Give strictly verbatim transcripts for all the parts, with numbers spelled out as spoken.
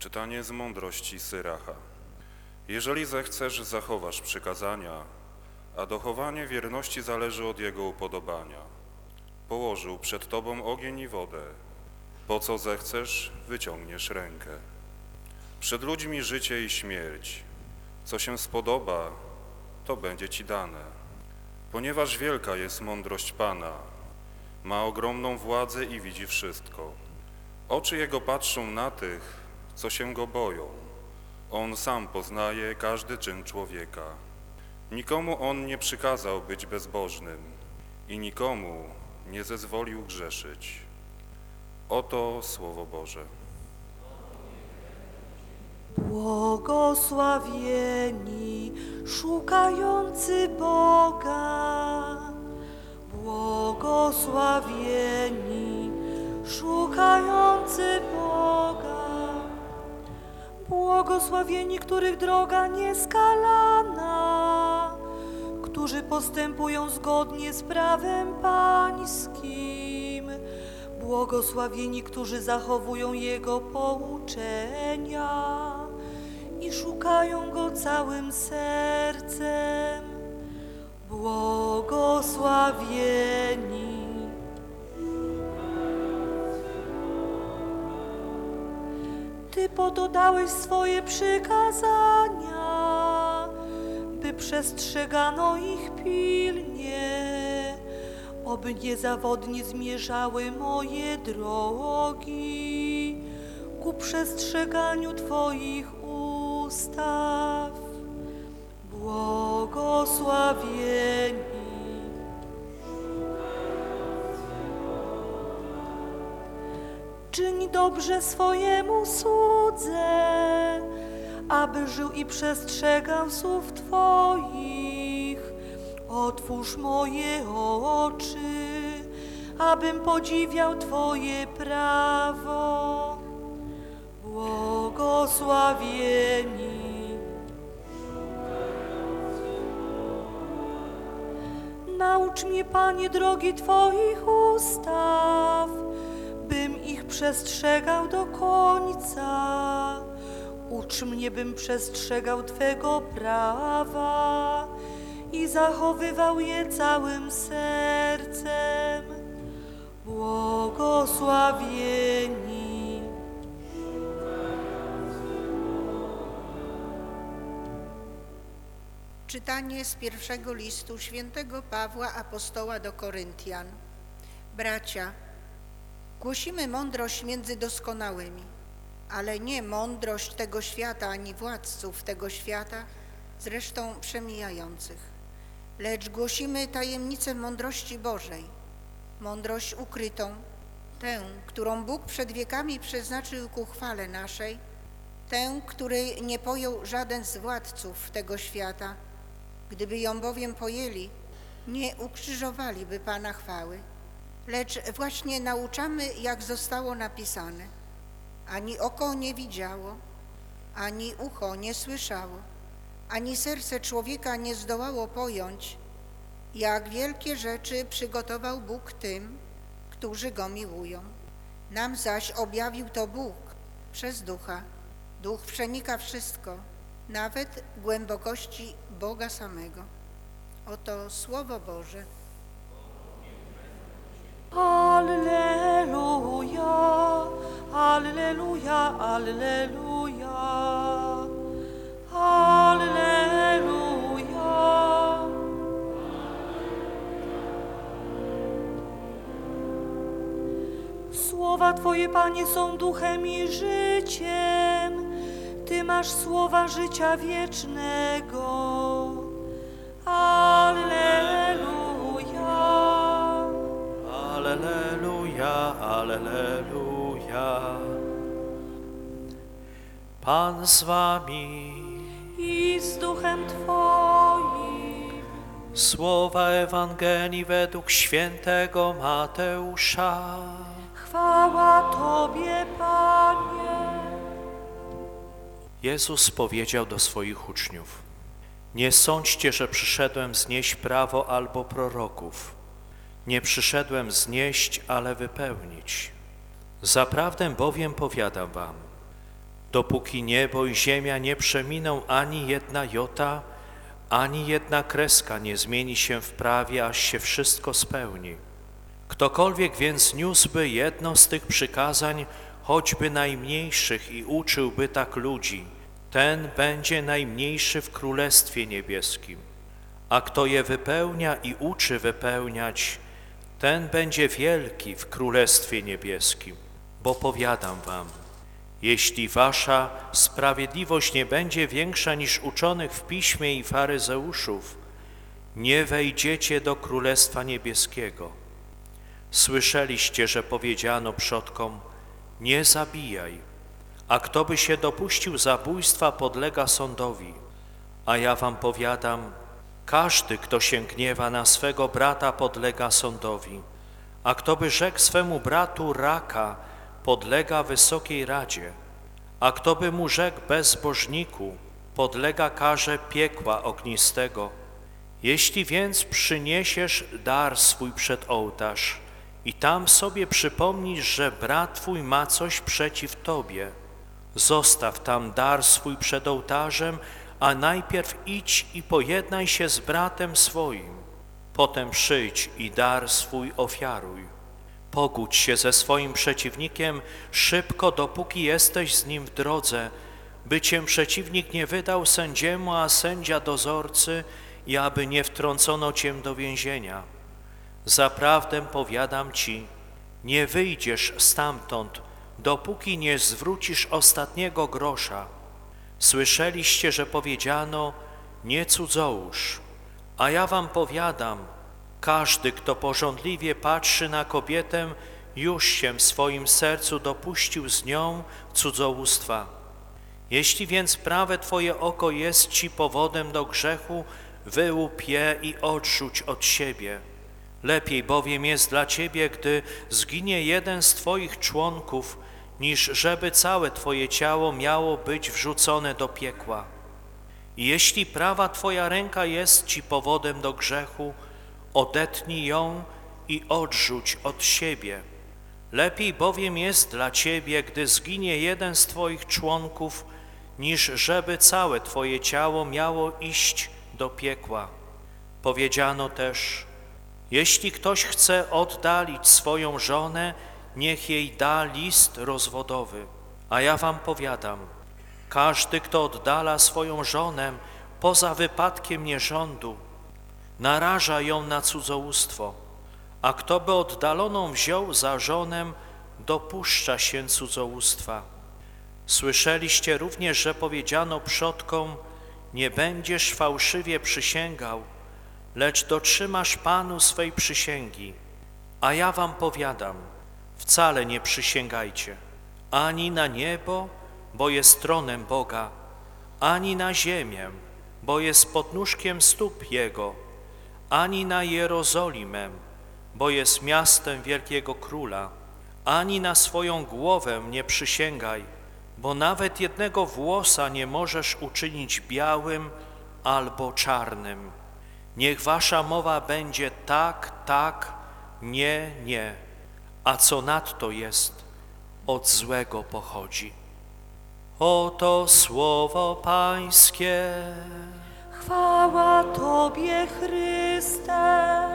Czytanie z mądrości Syracha. Jeżeli zechcesz, zachowasz przykazania, a dochowanie wierności zależy od jego upodobania. Położył przed tobą ogień i wodę. Po co zechcesz, wyciągniesz rękę. Przed ludźmi życie i śmierć. Co się spodoba, to będzie ci dane. Ponieważ wielka jest mądrość Pana, ma ogromną władzę i widzi wszystko. Oczy Jego patrzą na tych, co się Go boją. On sam poznaje każdy czyn człowieka. Nikomu On nie przykazał być bezbożnym i nikomu nie zezwolił grzeszyć. Oto Słowo Boże. Błogosławieni szukający Boga, błogosławieni szukający Boga, błogosławieni, których droga nieskalana, którzy postępują zgodnie z prawem Pańskim, błogosławieni, którzy zachowują Jego pouczenia i szukają Go całym sercem. Błogosławieni. Ty pododałeś swoje przykazania, by przestrzegano ich pilnie, oby niezawodnie zmierzały moje drogi ku przestrzeganiu Twoich ustaw. Błogosławieni. Czyń dobrze swojemu słudze, aby żył i przestrzegał słów Twoich. Otwórz moje oczy, abym podziwiał Twoje prawo. Błogosławieni. Naucz mnie, Panie, drogi Twoich ustaw, bym ich przestrzegał do końca. Ucz mnie, bym przestrzegał Twego prawa i zachowywał je całym sercem. Błogosławieni. Czytanie z pierwszego listu świętego Pawła apostoła do Koryntian. Bracia, głosimy mądrość między doskonałymi, ale nie mądrość tego świata ani władców tego świata, zresztą przemijających. Lecz głosimy tajemnicę mądrości Bożej, mądrość ukrytą, tę, którą Bóg przed wiekami przeznaczył ku chwale naszej, tę, której nie pojął żaden z władców tego świata. Gdyby ją bowiem pojęli, nie ukrzyżowaliby Pana chwały. Lecz właśnie nauczamy, jak zostało napisane. Ani oko nie widziało, ani ucho nie słyszało, ani serce człowieka nie zdołało pojąć, jak wielkie rzeczy przygotował Bóg tym, którzy Go miłują. Nam zaś objawił to Bóg przez Ducha. Duch przenika wszystko, nawet głębokości Boga samego. Oto Słowo Boże. Alleluja, alleluja, alleluja, alleluja. Słowa Twoje, Panie, są duchem i życiem. Ty masz słowa życia wiecznego. Alleluja. Alleluja, alleluja. Pan z wami. I z duchem Twoim. Słowa Ewangelii według świętego Mateusza. Chwała Tobie, Panie. Jezus powiedział do swoich uczniów: nie sądźcie, że przyszedłem znieść prawo albo proroków. Nie przyszedłem znieść, ale wypełnić. Zaprawdę bowiem powiadam wam, dopóki niebo i ziemia nie przeminą ani jedna jota, ani jedna kreska nie zmieni się w prawie, aż się wszystko spełni. Ktokolwiek więc niósłby jedno z tych przykazań, choćby najmniejszych, i uczyłby tak ludzi, ten będzie najmniejszy w Królestwie Niebieskim. A kto je wypełnia i uczy wypełniać, ten będzie wielki w Królestwie Niebieskim. Bo powiadam wam, jeśli wasza sprawiedliwość nie będzie większa niż uczonych w piśmie i faryzeuszów, nie wejdziecie do Królestwa Niebieskiego. Słyszeliście, że powiedziano przodkom, nie zabijaj, a kto by się dopuścił zabójstwa, podlega sądowi. A ja wam powiadam, każdy, kto się gniewa na swego brata, podlega sądowi, a kto by rzekł swemu bratu raka, podlega Wysokiej Radzie, a kto by mu rzekł bezbożniku, podlega karze piekła ognistego. Jeśli więc przyniesiesz dar swój przed ołtarz i tam sobie przypomnisz, że brat twój ma coś przeciw tobie, zostaw tam dar swój przed ołtarzem, a najpierw idź i pojednaj się z bratem swoim. Potem przyjdź i dar swój ofiaruj. Pogódź się ze swoim przeciwnikiem szybko, dopóki jesteś z nim w drodze, by cię przeciwnik nie wydał sędziemu, a sędzia dozorcy, i aby nie wtrącono cię do więzienia. Zaprawdę powiadam ci, nie wyjdziesz stamtąd, dopóki nie zwrócisz ostatniego grosza. Słyszeliście, że powiedziano, nie cudzołóż, a ja wam powiadam, każdy, kto pożądliwie patrzy na kobietę, już się w swoim sercu dopuścił z nią cudzołóstwa. Jeśli więc prawe twoje oko jest ci powodem do grzechu, wyłup je i odrzuć od siebie. Lepiej bowiem jest dla ciebie, gdy zginie jeden z twoich członków, niż żeby całe twoje ciało miało być wrzucone do piekła. I jeśli prawa twoja ręka jest ci powodem do grzechu, odetnij ją i odrzuć od siebie. Lepiej bowiem jest dla ciebie, gdy zginie jeden z twoich członków, niż żeby całe twoje ciało miało iść do piekła. Powiedziano też, jeśli ktoś chce oddalić swoją żonę, niech jej da list rozwodowy. A ja wam powiadam, każdy, kto oddala swoją żonę poza wypadkiem nierządu, naraża ją na cudzołóstwo, a kto by oddaloną wziął za żonę, dopuszcza się cudzołóstwa. Słyszeliście również, że powiedziano przodkom, nie będziesz fałszywie przysięgał, lecz dotrzymasz Panu swej przysięgi. A ja wam powiadam, wcale nie przysięgajcie, ani na niebo, bo jest tronem Boga, ani na ziemię, bo jest podnóżkiem stóp Jego, ani na Jerozolimę, bo jest miastem wielkiego Króla, ani na swoją głowę nie przysięgaj, bo nawet jednego włosa nie możesz uczynić białym albo czarnym. Niech wasza mowa będzie tak, tak, nie, nie, a co nadto jest, od złego pochodzi. Oto słowo Pańskie. Chwała Tobie, Chryste.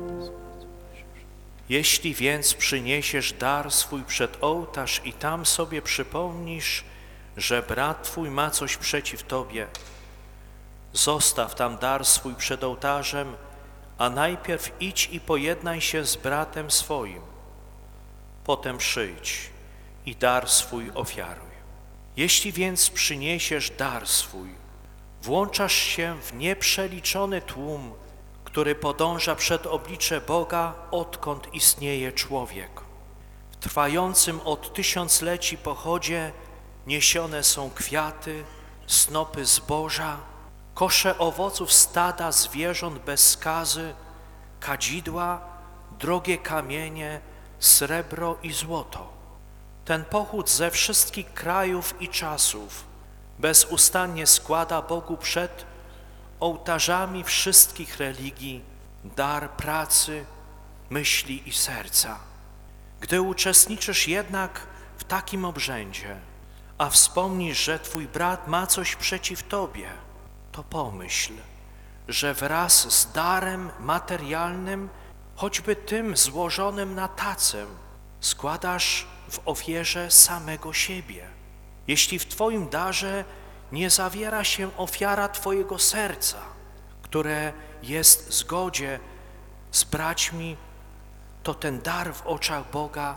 Jeśli więc przyniesiesz dar swój przed ołtarz i tam sobie przypomnisz, że brat twój ma coś przeciw tobie, zostaw tam dar swój przed ołtarzem, a najpierw idź i pojednaj się z bratem swoim. Potem przyjdź i dar swój ofiaruj. Jeśli więc przyniesiesz dar swój, włączasz się w nieprzeliczony tłum, który podąża przed oblicze Boga, odkąd istnieje człowiek. W trwającym od tysiącleci pochodzie niesione są kwiaty, snopy zboża, kosze owoców stada zwierząt bez skazy, kadzidła, drogie kamienie, srebro i złoto. Ten pochód ze wszystkich krajów i czasów bezustannie składa Bogu przed ołtarzami wszystkich religii dar pracy, myśli i serca. Gdy uczestniczysz jednak w takim obrzędzie, a wspomnisz, że twój brat ma coś przeciw tobie, to pomyśl, że wraz z darem materialnym, choćby tym złożonym na tacę, składasz w ofierze samego siebie. Jeśli w twoim darze nie zawiera się ofiara twojego serca, które jest w zgodzie z braćmi, to ten dar w oczach Boga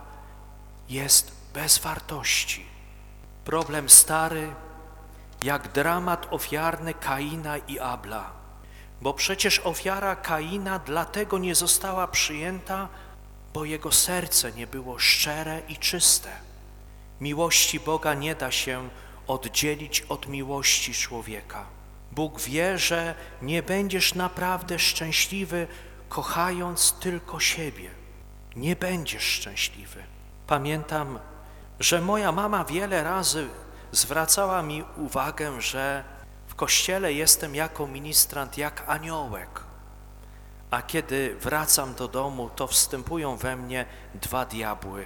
jest bez wartości. Problem stary, jak dramat ofiarny Kaina i Abla, bo przecież ofiara Kaina dlatego nie została przyjęta, bo jego serce nie było szczere i czyste. Miłości Boga nie da się oddzielić od miłości człowieka. Bóg wie, że nie będziesz naprawdę szczęśliwy, kochając tylko siebie. Nie będziesz szczęśliwy. Pamiętam, że moja mama wiele razy zwracała mi uwagę, że w kościele jestem jako ministrant jak aniołek, a kiedy wracam do domu, to wstępują we mnie dwa diabły.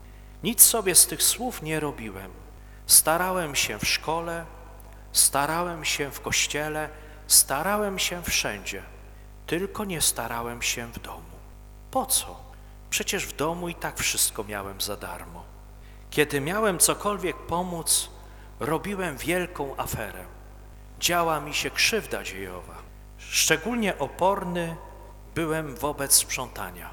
Nic sobie z tych słów nie robiłem. Starałem się w szkole, starałem się w kościele, starałem się wszędzie, tylko nie starałem się w domu. Po co? Przecież w domu i tak wszystko miałem za darmo. Kiedy miałem cokolwiek pomóc, robiłem wielką aferę. Działa mi się krzywda dziejowa. Szczególnie oporny byłem wobec sprzątania,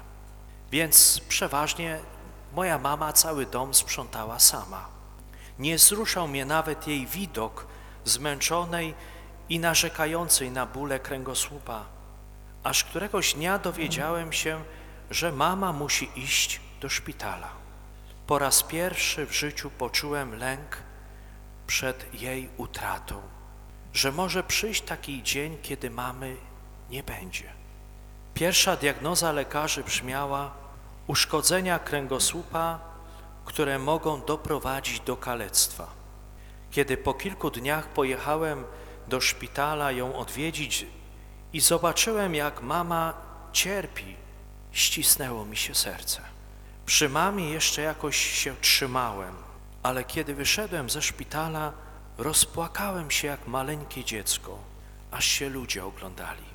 więc przeważnie moja mama cały dom sprzątała sama. Nie wzruszał mnie nawet jej widok zmęczonej i narzekającej na bóle kręgosłupa, aż któregoś dnia dowiedziałem się, że mama musi iść do szpitala. Po raz pierwszy w życiu poczułem lęk przed jej utratą, że może przyjść taki dzień, kiedy mamy nie będzie. Pierwsza diagnoza lekarzy brzmiała: uszkodzenia kręgosłupa, które mogą doprowadzić do kalectwa. Kiedy po kilku dniach pojechałem do szpitala ją odwiedzić i zobaczyłem, jak mama cierpi, ścisnęło mi się serce. Przy mamie jeszcze jakoś się trzymałem, ale kiedy wyszedłem ze szpitala, rozpłakałem się jak maleńkie dziecko, aż się ludzie oglądali.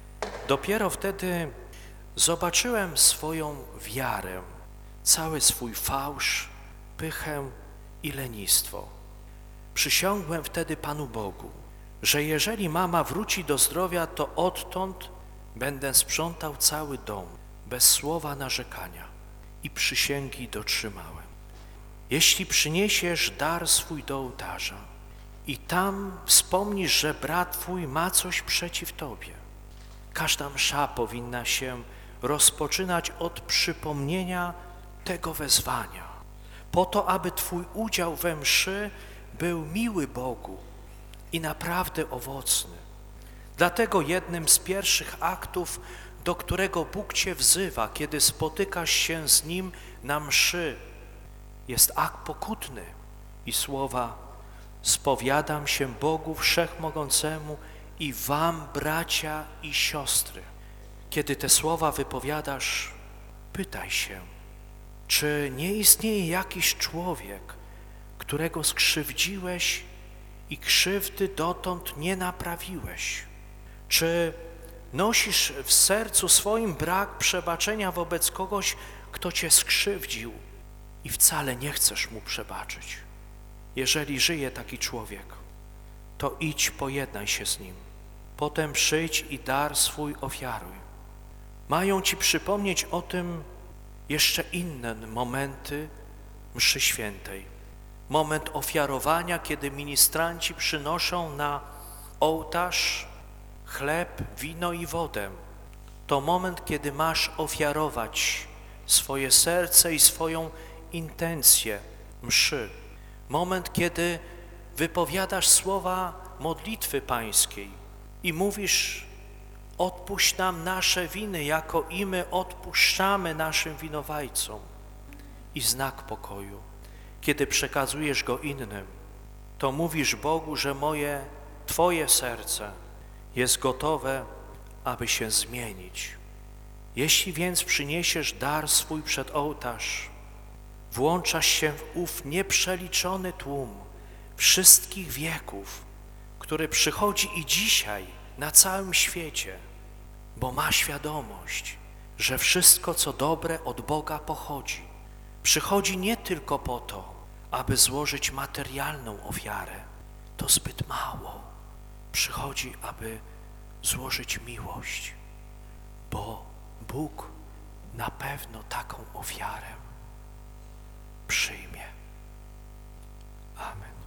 Dopiero wtedy zobaczyłem swoją wiarę, cały swój fałsz, pychę i lenistwo. Przysiągłem wtedy Panu Bogu, że jeżeli mama wróci do zdrowia, to odtąd będę sprzątał cały dom, bez słowa narzekania, i przysięgi dotrzymałem. Jeśli przyniesiesz dar swój do ołtarza i tam wspomnisz, że brat twój ma coś przeciw tobie, każda msza powinna się rozpoczynać od przypomnienia tego wezwania, po to, aby twój udział we mszy był miły Bogu i naprawdę owocny. Dlatego jednym z pierwszych aktów, do którego Bóg cię wzywa, kiedy spotykasz się z Nim na mszy, jest akt pokutny i słowa: spowiadam się Bogu Wszechmogącemu i wam, bracia i siostry. Kiedy te słowa wypowiadasz, pytaj się, czy nie istnieje jakiś człowiek, którego skrzywdziłeś i krzywdy dotąd nie naprawiłeś? Czy nosisz w sercu swoim brak przebaczenia wobec kogoś, kto cię skrzywdził i wcale nie chcesz mu przebaczyć? Jeżeli żyje taki człowiek, to idź, pojednaj się z nim. Potem przyjdź i dar swój ofiaruj. Mają ci przypomnieć o tym jeszcze inne momenty mszy świętej. Moment ofiarowania, kiedy ministranci przynoszą na ołtarz chleb, wino i wodę. To moment, kiedy masz ofiarować swoje serce i swoją intencję mszy. Moment, kiedy wypowiadasz słowa modlitwy pańskiej i mówisz: odpuść nam nasze winy, jako i my odpuszczamy naszym winowajcom. I znak pokoju. Kiedy przekazujesz go innym, to mówisz Bogu, że moje, Twoje serce jest gotowe, aby się zmienić. Jeśli więc przyniesiesz dar swój przed ołtarz, włączasz się w ów nieprzeliczony tłum, wszystkich wieków, który przychodzi i dzisiaj na całym świecie, bo ma świadomość, że wszystko, co dobre od Boga pochodzi. Przychodzi nie tylko po to, aby złożyć materialną ofiarę, to zbyt mało. Przychodzi, aby złożyć miłość, bo Bóg na pewno taką ofiarę przyjmie. Amen.